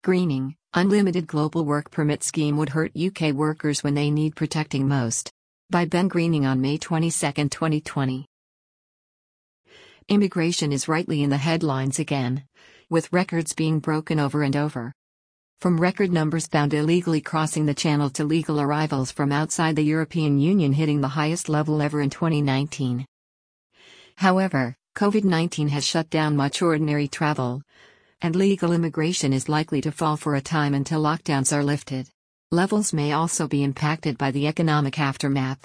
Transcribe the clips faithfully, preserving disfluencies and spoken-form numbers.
Greening, unlimited global work permit scheme would hurt U K workers when they need protecting most. By Ben Greening on May twenty-second, twenty twenty. Immigration is rightly in the headlines again, with records being broken over and over. From record numbers found illegally crossing the channel to legal arrivals from outside the European Union hitting the highest level ever in twenty nineteen. However, COVID nineteen has shut down much ordinary travel, and legal immigration is likely to fall for a time until lockdowns are lifted. Levels may also be impacted by the economic aftermath.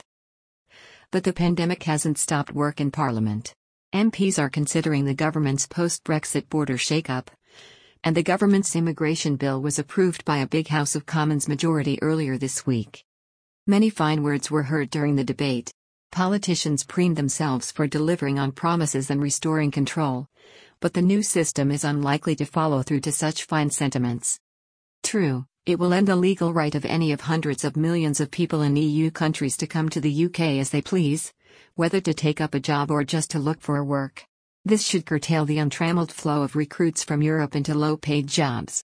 But the pandemic hasn't stopped work in Parliament. M Ps are considering the government's post-Brexit border shake-up, and the government's immigration bill was approved by a big House of Commons majority earlier this week. Many fine words were heard during the debate. Politicians preened themselves for delivering on promises and restoring control, but the new system is unlikely to follow through to such fine sentiments. True, it will end the legal right of any of hundreds of millions of people in E U countries to come to the U K as they please, whether to take up a job or just to look for work. This should curtail the untrammeled flow of recruits from Europe into low-paid jobs.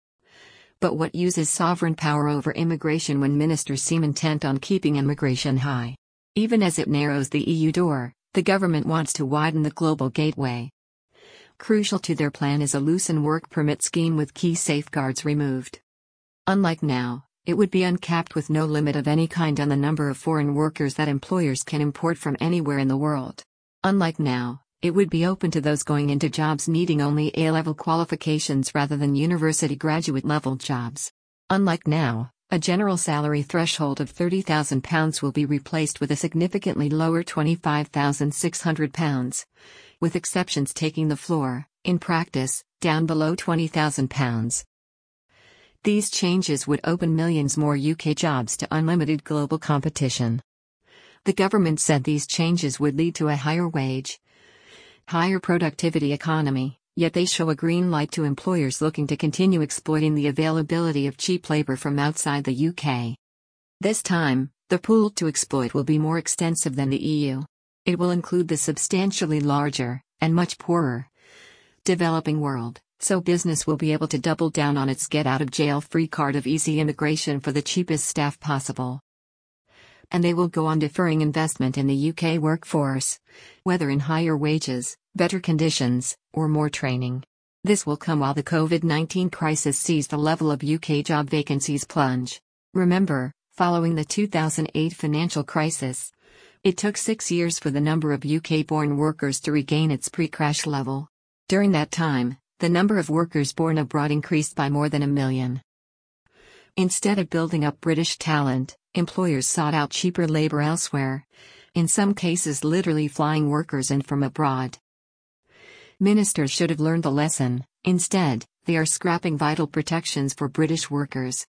But what use is sovereign power over immigration when ministers seem intent on keeping immigration high? Even as it narrows the E U door, the government wants to widen the global gateway. Crucial to their plan is a loosened work permit scheme with key safeguards removed. Unlike now, it would be uncapped with no limit of any kind on the number of foreign workers that employers can import from anywhere in the world. Unlike now, it would be open to those going into jobs needing only A-level qualifications rather than university graduate-level jobs. Unlike now, a general salary threshold of thirty thousand pounds will be replaced with a significantly lower twenty-five thousand six hundred pounds, with exceptions taking the floor, in practice, down below twenty thousand pounds. These changes would open millions more U K jobs to unlimited global competition. The government said these changes would lead to a higher wage, higher productivity economy, yet they show a green light to employers looking to continue exploiting the availability of cheap labor from outside the U K. This time, the pool to exploit will be more extensive than the E U. It will include the substantially larger, and much poorer, developing world, so business will be able to double down on its get-out-of-jail-free card of easy immigration for the cheapest staff possible. And they will go on deferring investment in the U K workforce, whether in higher wages, better conditions, or more training. This will come while the COVID nineteen crisis sees the level of U K job vacancies plunge. Remember, following the two thousand eight financial crisis, it took six years for the number of U K-born workers to regain its pre-crash level. During that time, the number of workers born abroad increased by more than a million. Instead of building up British talent, employers sought out cheaper labor elsewhere, in some cases literally flying workers in from abroad. Ministers should have learned the lesson. Instead, they are scrapping vital protections for British workers.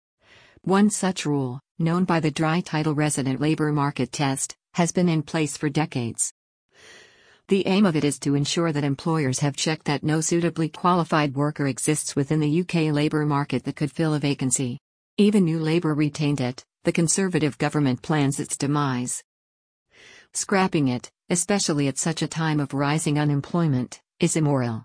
One such rule, known by the dry title resident labour market test, has been in place for decades. The aim of it is to ensure that employers have checked that no suitably qualified worker exists within the U K labour market that could fill a vacancy. Even New Labour retained it. The Conservative government plans its demise. Scrapping it, especially at such a time of rising unemployment, is immoral.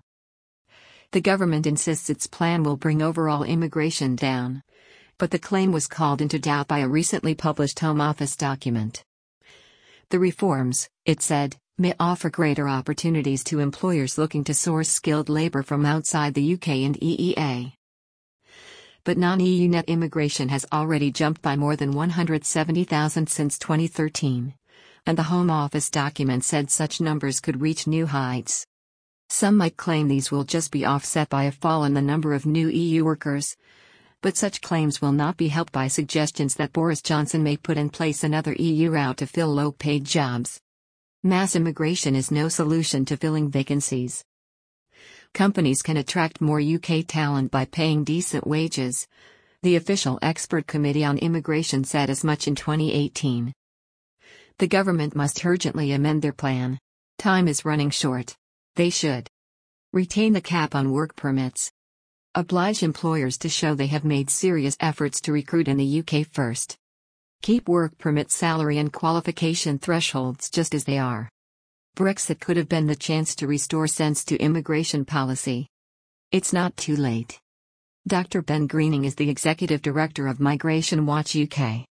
The government insists its plan will bring overall immigration down, but the claim was called into doubt by a recently published Home Office document. The reforms, it said, may offer greater opportunities to employers looking to source skilled labor from outside the U K and E E A. But non-E U net immigration has already jumped by more than one hundred seventy thousand since twenty thirteen, and the Home Office document said such numbers could reach new heights. Some might claim these will just be offset by a fall in the number of new E U workers, but such claims will not be helped by suggestions that Boris Johnson may put in place another E U route to fill low-paid jobs. Mass immigration is no solution to filling vacancies. Companies can attract more U K talent by paying decent wages. The official expert committee on immigration said as much in twenty eighteen. The government must urgently amend their plan. Time is running short. They should retain the cap on work permits. Oblige employers to show they have made serious efforts to recruit in the U K first. Keep work permit salary and qualification thresholds just as they are. Brexit could have been the chance to restore sense to immigration policy. It's not too late. Doctor Ben Greening is the Executive Director of Migration Watch U K.